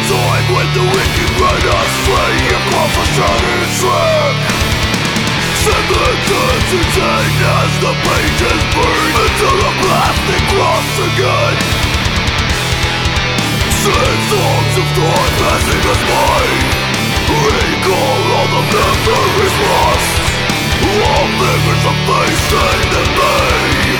time when the wicked run astray across a shattered track. Send the entertain as the pages burn into the plastic cross again. Sing songs of thought passing us by. Recall all the memories lost, all memories of facing the pain.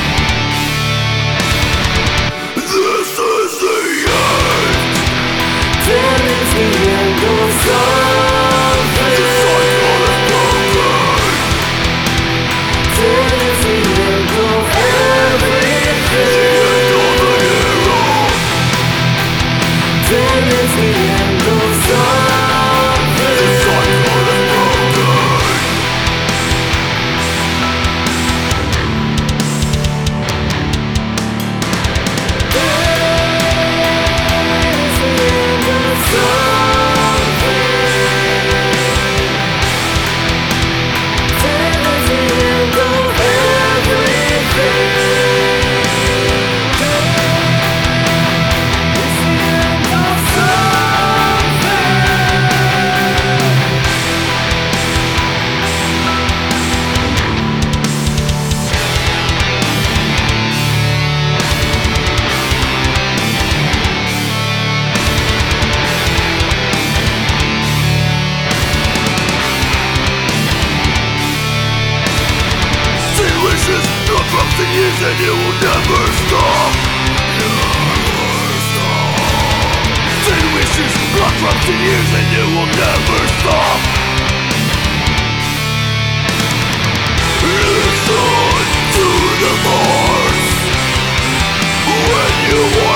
This is the end. Then it's the end of something. The cycle is broken. Then it's the end of everything. The end of the hero. Then it's the end of something. The cycle is broken. Years and it will never stop. Never stop. 10 wishes, blood drops in years and it will never stop. Listen to the thoughts when you